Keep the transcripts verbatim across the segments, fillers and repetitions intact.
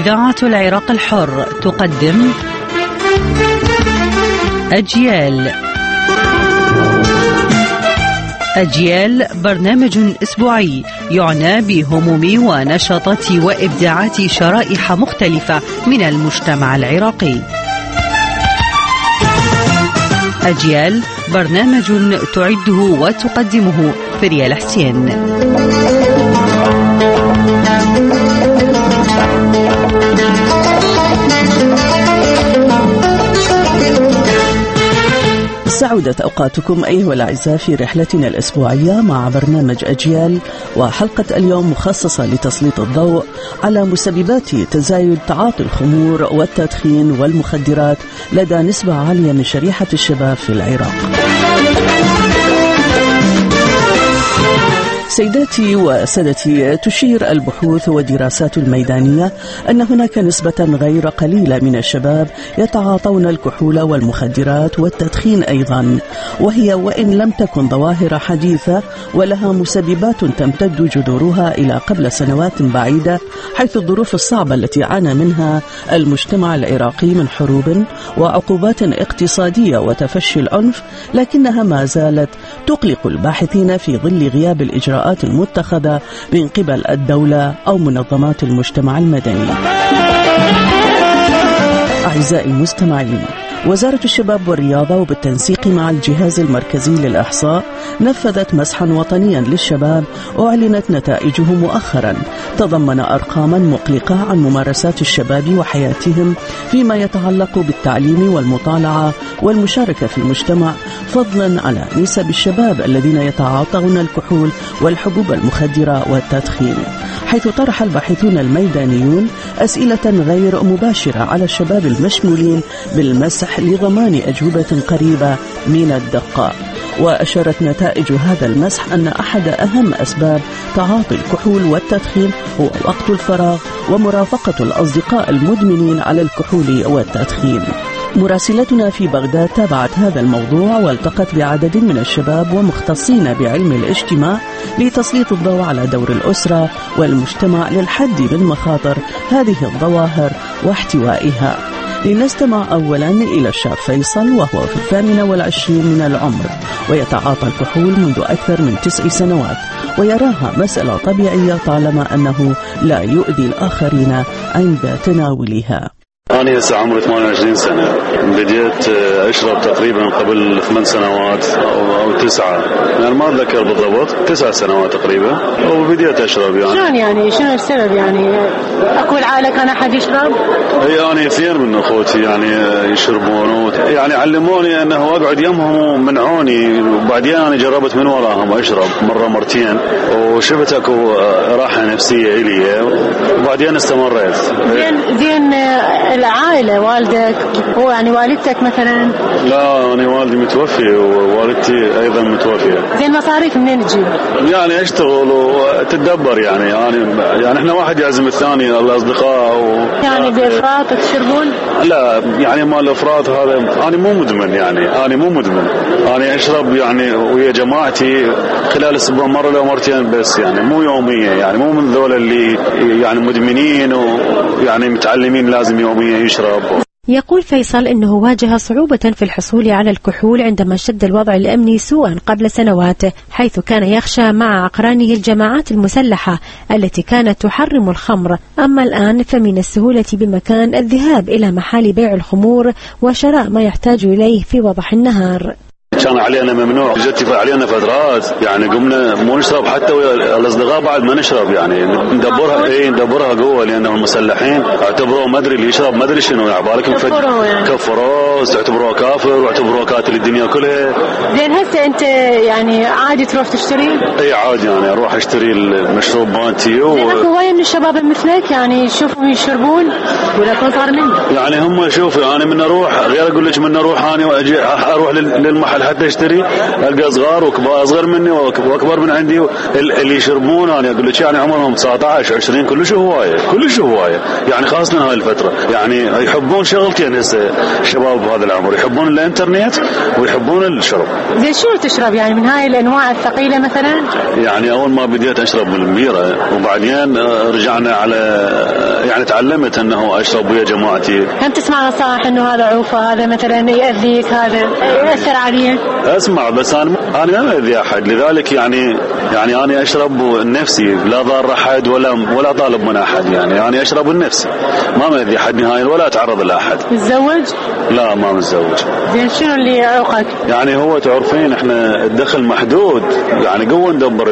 إذاعة العراق الحر تقدم أجيال. أجيال برنامج أسبوعي يعنى بهموم ونشاطات وإبداعات شرائح مختلفة من المجتمع العراقي. أجيال برنامج تعده وتقدمه فريال حسين. سعودت أوقاتكم أيها الأعزاء في رحلتنا الأسبوعية مع برنامج أجيال، وحلقة اليوم مخصصة لتسليط الضوء على مسببات تزايد تعاطي الخمور والتدخين والمخدرات لدى نسبة عالية من شريحة الشباب في العراق. سيداتي وسادتي، تشير البحوث والدراسات الميدانية أن هناك نسبة غير قليلة من الشباب يتعاطون الكحول والمخدرات والتدخين أيضا، وهي وإن لم تكن ظواهر حديثة ولها مسببات تمتد جذورها إلى قبل سنوات بعيدة، حيث الظروف الصعبة التي عانى منها المجتمع العراقي من حروب وعقوبات اقتصادية وتفشي العنف، لكنها ما زالت تقلق الباحثين في ظل غياب الإجراءات المتخذة من قبل الدولة أو منظمات المجتمع المدني. أعزائي المستمعين، وزارة الشباب والرياضة وبالتنسيق مع الجهاز المركزي للإحصاء نفذت مسحا وطنيا للشباب أعلنت نتائجه مؤخرا، تضمن أرقاما مقلقة عن ممارسات الشباب وحياتهم فيما يتعلق بالتعليم والمطالعة والمشاركة في المجتمع، فضلا على نسب الشباب الذين يتعاطون الكحول والحبوب المخدرة والتدخين، حيث طرح الباحثون الميدانيون أسئلة غير مباشرة على الشباب المشمولين بالمسح لضمان أجوبة قريبة من الدقة. وأشارت نتائج هذا المسح أن أحد أهم أسباب تعاطي الكحول والتدخين هو وقت الفراغ ومرافقة الأصدقاء المدمنين على الكحول والتدخين. مراسلتنا في بغداد تابعت هذا الموضوع والتقت بعدد من الشباب ومختصين بعلم الاجتماع لتسليط الضوء على دور الأسرة والمجتمع للحد من مخاطر هذه الظواهر واحتوائها. لنستمع أولا إلى الشاب فيصل، وهو في الثامنة والعشرين من العمر ويتعاطى الكحول منذ أكثر من تسع سنوات، ويراها مسألة طبيعية طالما أنه لا يؤذي الآخرين عند تناولها. أنا هسه عمري ثمانية وعشرين سنة، بديت أشرب تقريبا قبل ثمان سنوات أو تسعة، يعني ما أتذكر بالضبط، تسع سنوات تقريبا وبديت أشرب. يعني شلون يعني شنو السبب؟ يعني أكو العائلة كان أحد يشرب؟ أي أنا اثنين من أخوتي يعني يشربون، يعني علموني أنه أقعد يمهم ومنعوني، وبعدين أنا جربت من وراهم أشرب مرة مرتين وشفت أكو راحة نفسية إلي، وبعدين استمريت. زين زين العائلة، والدك هو يعني والدتك مثلا؟ لا أنا والدي متوفي ووالدتي أيضا متوفية. زين مصاريف منين تجيب؟ يعني أشتغل وتدبر، يعني يعني يعني إحنا واحد يعزم الثاني الأصدقاء و... يعني بإفراط تشربون؟ لا يعني ما الإفراط هذا، أنا مو مدمن، يعني أنا مو مدمن، أنا أشرب يعني ويا جماعتي خلال الأسبوع مرة لو مرتين بس، يعني مو يومية، يعني مو من ذول اللي يعني مدمنين ويعني متعلمين لازم يوميا يشرب. يقول فيصل أنه واجه صعوبة في الحصول على الكحول عندما اشتد الوضع الأمني سوءا قبل سنوات، حيث كان يخشى مع أقرانه الجماعات المسلحة التي كانت تحرم الخمر، أما الآن فمن السهولة بمكان الذهاب إلى محال بيع الخمور وشراء ما يحتاج إليه في وضح النهار. كان علينا ممنوع، جت علينا فترات يعني قمنا مو نشرب حتى الاصدقاء بعد ما نشرب، يعني ندبرها ايه ندبرها قوه، لانهم المسلحين اعتبروه ما ادري اللي يشرب ما ادري شنو، يعني بالكم كفروا يعني. كفروا اعتبروه كافر واعتبروه قاتل الدنيا كلها. زين هسه انت يعني عادي تروح تشتري؟ اي عادي، يعني اروح اشتري المشروب مالتي. و... اكو وايد من الشباب مثلك يعني يشوفهم يشربون ولا صار مني؟ يعني هم شوفوا انا من اروح غير اقول لك من اروح انا واجي اروح للمحل حتى اشتري القى صغار وكبار، اصغر مني واكبر من عندي اللي يشربون. انا اقول لك يعني عمرهم تسعة عشر عشرين كلش هوايه كلش هوايه يعني، خاصه هاي الفتره يعني يحبون شغلتين هسه الشباب بهذا العمر، يحبون الانترنت ويحبون الشرب. زين شنو تشرب يعني من هاي الانواع الثقيله مثلا؟ يعني اول ما بديت اشرب من البيره وبعدين رجعنا على يعني تعلمت انه اشرب ويا جماعتي. هم تسمع نصائح انه هذا عوفه، هذا مثلا يأذيك، هذا يأثر عليك؟ اسمع بس انا انا ما اذي احد، لذلك يعني يعني انا اشرب لنفسي، لا ضار احد ولا ولا طالب من احد، يعني انا اشرب لنفسي ما ماذي احد نهائيا ولا اتعرض لاحد. متزوج؟ لا ما متزوج. زين شنو اللي يعوقك؟ يعني هو تعرفين احنا الدخل محدود، يعني قوه ندبر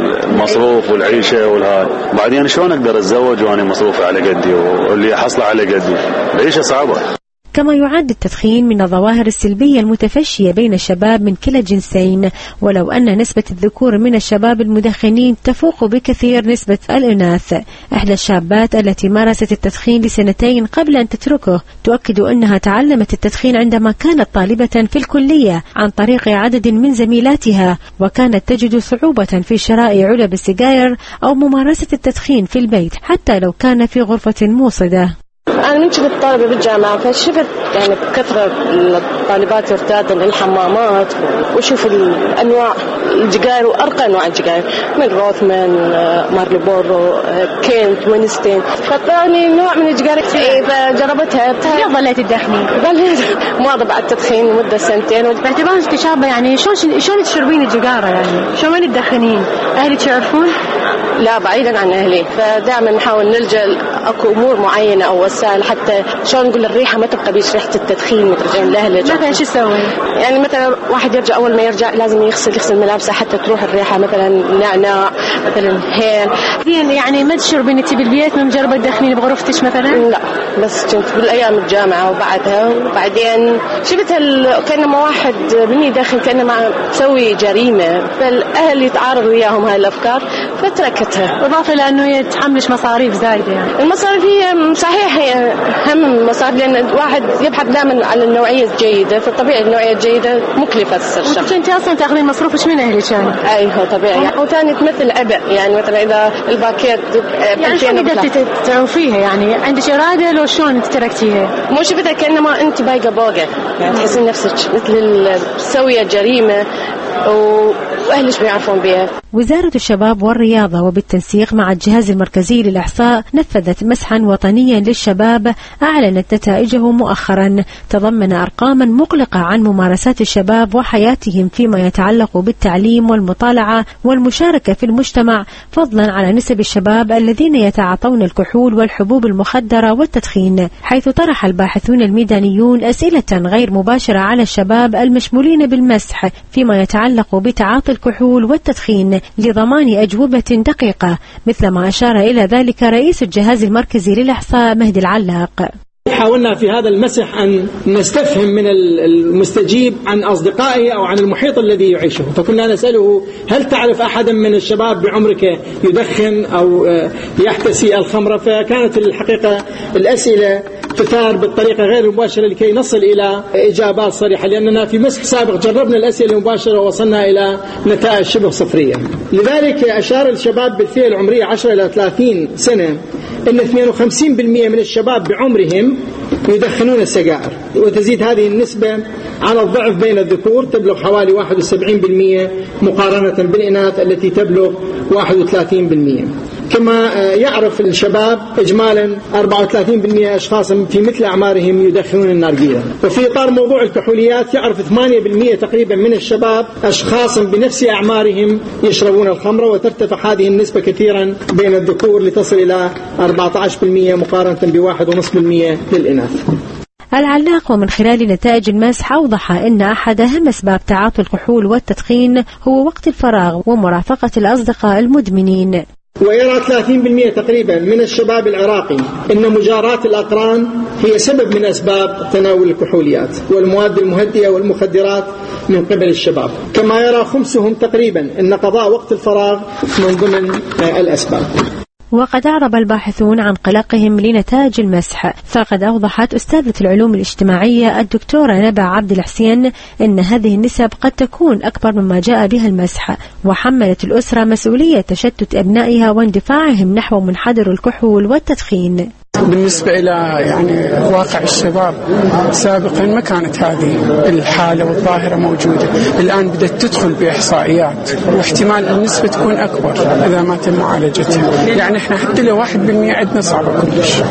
المصروف والعيشه والهاي، بعدين شلون اقدر اتزوج وانا مصروفي على قدي واللي حصله على قدي؟ العيشه صعبه. كما يعد التدخين من الظواهر السلبية المتفشية بين الشباب من كلا الجنسين، ولو أن نسبة الذكور من الشباب المدخنين تفوق بكثير نسبة الإناث. إحدى الشابات التي مارست التدخين لسنتين قبل أن تتركه تؤكد أنها تعلمت التدخين عندما كانت طالبة في الكلية عن طريق عدد من زميلاتها، وكانت تجد صعوبة في شراء علب السجاير أو ممارسة التدخين في البيت حتى لو كان في غرفة موصدة. أنا من كنت طالبة بالجامعة فشفت يعني كثرة الطالبات يرتادن للحمامات وشوف الأنواع السجاير وأرقى أنواع السجاير من روثمان، مارلبورو، كينت، وينستين، فطاني نوع من السجاير فجربتها. ليه ظليت تدخنين؟ ظليت مواظبة على التدخين لمدة سنتين. باعتبارك شابة يعني شلون شلون تشربين السجارة يعني؟ شلون وين تدخنين؟ أهلك يعرفون؟ لا بعيدا عن أهلي، فدائما نحاول نلجأ أكو أمور معينة أو وسائل حتى شلون نقول الريحة ما تبقى بيش ريحة التدخين مترجعين لهلجة. مثلا شو تسوي؟ يعني مثلا واحد يرجع أول ما يرجع لازم يغسل يغسل ملابسه حتى تروح الريحة، مثلا نعناع مثلا هيل. يعني ما تشربين انت بالبيت من مجربة تدخنين بغرفتك مثلا؟ لا بس كنت بالأيام الجامعة وبعدها، وبعدين شفت كأنما واحد بني يدخن كأنما مسوي جريمة، فالأهل يتعارضوا وياهم هاي الأفكار فتركتها. إضافة لأنه يتحملش مصاريف زايدة يعني. المصاريف هي صحيح هي هم مصاريف، لأن واحد يبحث دائما على النوعية الجيدة، فطبيعي النوعية الجيدة مكلفة الشخص. أنت أصلا تأخذين مصروفك من أهلك يعني؟ أي هو طبيعي. يعني وثاني تمثل عبء، يعني مثلا إذا الباكيت يعني شلون قدرتي تعوفيها يعني؟ عندك إرادة لو شلون أنت تركتيها؟ مو شفتها كأنما أنت بايقة بوقة، يعني تحسين نفسك مثل سوية جريمة وأهلش بيعرفون بها. وزارة الشباب والرياضة وبالتنسيق مع الجهاز المركزي للإحصاء نفذت مسحا وطنيا للشباب أعلنت نتائجه مؤخرا، تضمن أرقاما مقلقة عن ممارسات الشباب وحياتهم فيما يتعلق بالتعليم والمطالعة والمشاركة في المجتمع، فضلا على نسب الشباب الذين يتعاطون الكحول والحبوب المخدرة والتدخين، حيث طرح الباحثون الميدانيون أسئلة غير مباشرة على الشباب المشمولين بالمسح فيما يتعلق بتعاطي الكحول والتدخين لضمان أجوبة دقيقة، مثل ما أشار إلى ذلك رئيس الجهاز المركزي للإحصاء مهدي العلاق. حاولنا في هذا المسح أن نستفهم من المستجيب عن أصدقائه أو عن المحيط الذي يعيشه، فكنا نسأله هل تعرف أحدا من الشباب بعمرك يدخن أو يحتسي الخمرة؟ فكانت الحقيقة الأسئلة تثار بالطريقة غير المباشرة لكي نصل إلى إجابات صريحة، لأننا في مسح سابق جربنا الأسئلة المباشرة ووصلنا إلى نتائج شبه صفرية. لذلك أشار الشباب بالفئة العمرية عشرة إلى ثلاثين سنة أن اثنين وخمسين بالمئة من الشباب بعمرهم يدخنون السجائر، وتزيد هذه النسبة على الضعف بين الذكور تبلغ حوالي واحد وسبعين بالمئة مقارنة بالإناث التي تبلغ واحد وثلاثين بالمئة. كما يعرف الشباب إجمالا أربعة وثلاثين بالمئة أشخاص في مثل أعمارهم يدخنون النارجيلة. وفي إطار موضوع الكحوليات يعرف ثمانية بالمئة تقريبا من الشباب أشخاص بنفس أعمارهم يشربون الخمرة، وترتفع هذه النسبة كثيرا بين الذكور لتصل إلى أربعة عشر بالمئة مقارنة بواحد ونصف بالمئة للإناث. العلاق ومن خلال نتائج المسح أوضح أن أحد أهم أسباب تعاطي الكحول والتدخين هو وقت الفراغ ومرافقة الأصدقاء المدمنين. ويرى ثلاثين بالمئة تقريبا من الشباب العراقي أن مجاراة الأقران هي سبب من أسباب تناول الكحوليات والمواد المهدئة والمخدرات من قبل الشباب. كما يرى خمسهم تقريبا أن قضاء وقت الفراغ من ضمن الأسباب. وقد أعرب الباحثون عن قلقهم لنتائج المسح، فقد أوضحت أستاذة العلوم الاجتماعية الدكتورة نبع عبد الحسين أن هذه النسب قد تكون أكبر مما جاء بها المسح، وحملت الأسرة مسؤولية تشتت أبنائها واندفاعهم نحو منحدر الكحول والتدخين. بالنسبة إلى يعني واقع الشباب سابقا ما كانت هذه الحالة والظاهرة موجودة، الآن بدأت تدخل بإحصائيات واحتمال النسبة تكون أكبر إذا ما تم معالجتها. يعني إحنا حتى لو واحد بالمئة عندنا صعبة كلش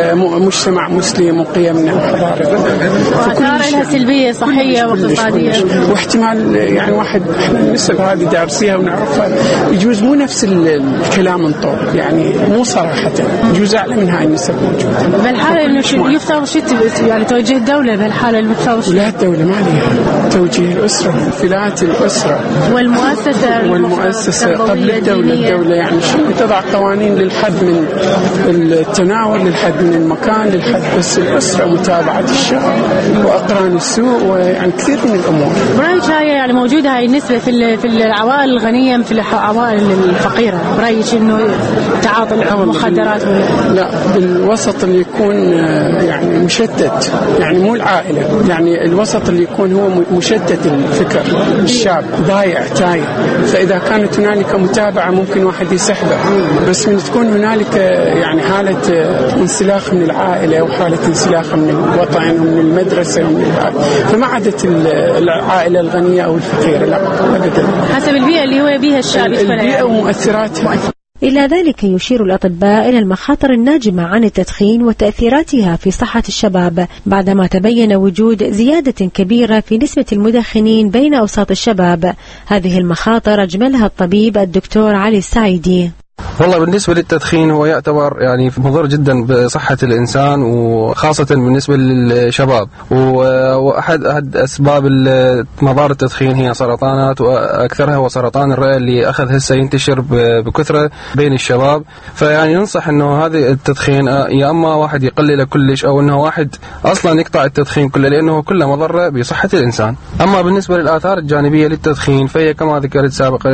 كمجتمع مسلم وقيمنا وحضارة، وآثار لها سلبية صحية واقتصادية، واحتمال يعني واحد إحنا النسب هذه دارسيها ونعرفها يجوز مو نفس الكلام انطور، يعني مو صراحة يجوز أعلى من هاي النسب. بالحالة إنه يفترض شيء يعني توجيه الدولة بالحالة المفترض. لا الدولة ما لها توجيه الأسرة، فلات الأسرة والمؤسسة والمؤسسة قبل الدولة. الدولة يعني شو تضع قوانين للحد من التناول، للحد من المكان، للحد بس الأسرة متابعة الشغل وأقران السوق ويعني كثير من الأمور. برأيك هاي يعني موجودة هاي النسبة في في العوائل الغنية في العوائل الفقيرة؟ برأيك إنه تعاطي المخدرات ولا لا؟ الوسط اللي يكون يعني مشتت، يعني مو العائلة، يعني الوسط اللي يكون هو مشتت الفكر، الشاب ضايع تايه، فإذا كانت هنالك متابعة ممكن واحد يسحبه، بس من تكون هنالك يعني حالة انسلاخ من العائلة أو حالة انسلاخ من الوطن ومن المدرسة ومن العائلة، فما عادت العائلة الغنية أو الفقيرة، لا أبدا، حسب البيئة اللي هو بيها الشاب، البيئة ومؤثراتها. إلى ذلك يشير الأطباء إلى المخاطر الناجمة عن التدخين وتأثيراتها في صحة الشباب، بعدما تبين وجود زيادة كبيرة في نسبة المدخنين بين أوساط الشباب. هذه المخاطر أجملها الطبيب الدكتور علي السعيدي. والله بالنسبة للتدخين هو يعتبر يعني مضر جدا بصحة الإنسان وخاصة بالنسبة للشباب، وأحد أحد أسباب مضار التدخين هي سرطانات، وأكثرها هو سرطان الرئة اللي أخذ هسه ينتشر بكثرة بين الشباب. فيعني ننصح إنه هذا التدخين يا أما واحد يقلله كلش أو إنه واحد أصلا يقطع التدخين كله، لأنه كله مضرة بصحة الإنسان. أما بالنسبة للآثار الجانبية للتدخين فهي كما ذكرت سابقا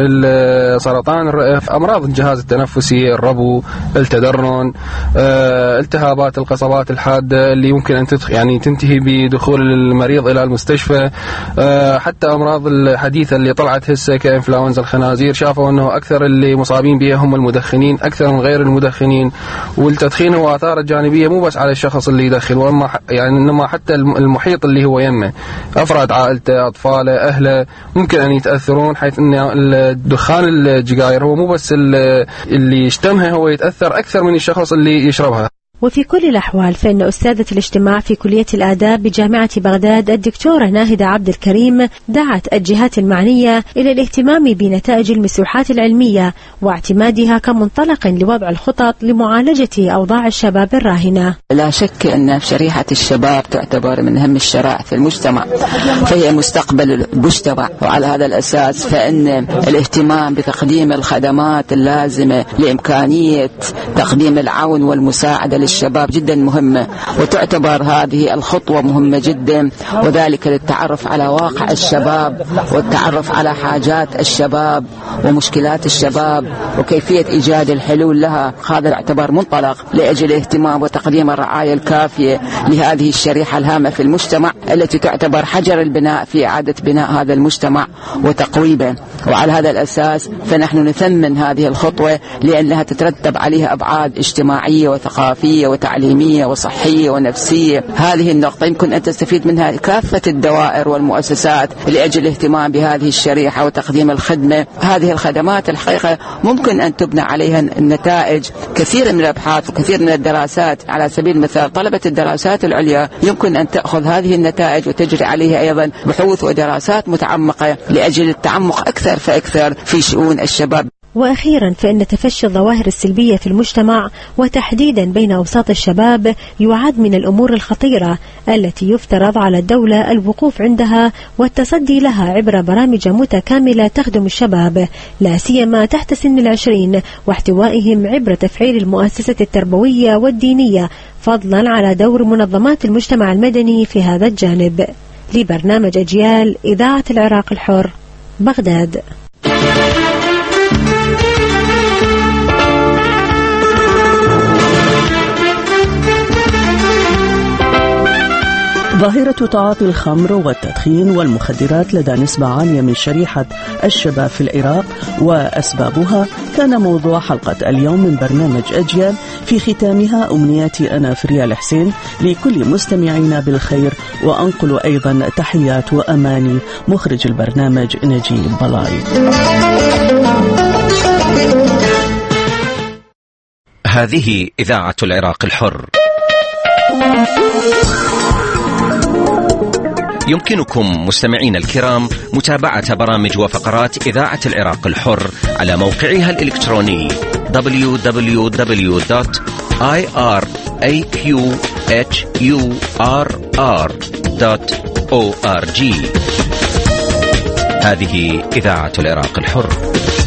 سرطان الرئة، أمراض الجهاز التنفسي، الربو، التدرن، آه، التهابات القصبات الحادة اللي يمكن أن تدخ يعني تنتهي بدخول المريض إلى المستشفى، آه، حتى أمراض الحديثة اللي طلعت هسه كإنفلونزا الخنازير، شافوا أنه أكثر اللي مصابين بها هم المدخنين أكثر من غير المدخنين. والتدخين هو آثار جانبية مو بس على الشخص اللي يدخن، وإما يعني إنما حتى المحيط اللي هو يمه، أفراد عائلته، أطفاله، أهله ممكن أن يتأثرون، حيث أن الدخان الجزائر هو مو بس اللي يشتمها، هو يتأثر أكثر من الشخص اللي يشربها. وفي كل الأحوال فإن أستاذة الاجتماع في كلية الآداب بجامعة بغداد الدكتورة ناهدة عبد الكريم دعت الجهات المعنية إلى الاهتمام بنتائج المسوحات العلمية واعتمادها كمنطلق لوضع الخطط لمعالجة أوضاع الشباب الراهنة. لا شك أن شريحة الشباب تعتبر من أهم الشرائح في المجتمع، فهي مستقبل المجتمع، وعلى هذا الأساس فإن الاهتمام بتقديم الخدمات اللازمة لإمكانية تقديم العون والمساعدة للشباب جدا مهمة، وتعتبر هذه الخطوة مهمة جدا، وذلك للتعرف على واقع الشباب والتعرف على حاجات الشباب ومشكلات الشباب وكيفية إيجاد الحلول لها. هذا يعتبر منطلق لأجل الاهتمام وتقديم الرعاية الكافية لهذه الشريحة الهامة في المجتمع التي تعتبر حجر البناء في إعادة بناء هذا المجتمع وتقويبه. وعلى هذا الأساس فنحن نثمن هذه الخطوة لأنها تترتب عليها أبعاد اجتماعية وثقافية وتعليمية وصحية ونفسية. هذه النقطة يمكن أن تستفيد منها كافة الدوائر والمؤسسات لأجل الاهتمام بهذه الشريحة وتقديم الخدمة. هذه الخدمات الحقيقة ممكن أن تبنى عليها النتائج. كثير من الأبحاث وكثير من الدراسات، على سبيل المثال طلبة الدراسات العليا يمكن أن تأخذ هذه النتائج وتجري عليها أيضا بحوث ودراسات متعمقة لأجل التعمق أكثر فأكثر في شؤون الشباب. وأخيرا فإن تفشي الظواهر السلبية في المجتمع وتحديدا بين أوساط الشباب يعد من الأمور الخطيرة التي يفترض على الدولة الوقوف عندها والتصدي لها عبر برامج متكاملة تخدم الشباب لا سيما تحت سن العشرين، واحتوائهم عبر تفعيل المؤسسة التربوية والدينية، فضلا على دور منظمات المجتمع المدني في هذا الجانب. لبرنامج أجيال إذاعة العراق الحر، بغداد. ظاهرة تعاطي الخمر والتدخين والمخدرات لدى نسبة عالية من شريحة الشباب في العراق وأسبابها كان موضوع حلقة اليوم من برنامج أجيال. في ختامها أمنياتي أنا فريال حسين لكل مستمعينا بالخير، وأنقل أيضا تحيات وأماني مخرج البرنامج نجيب بلاي. هذه إذاعة العراق الحر. يمكنكم مستمعين الكرام متابعة برامج وفقرات إذاعة العراق الحر على موقعها الإلكتروني دبليو دبليو دبليو دوت آي آر إيه كيو إتش يو آر آر دوت أو آر جي. هذه إذاعة العراق الحر.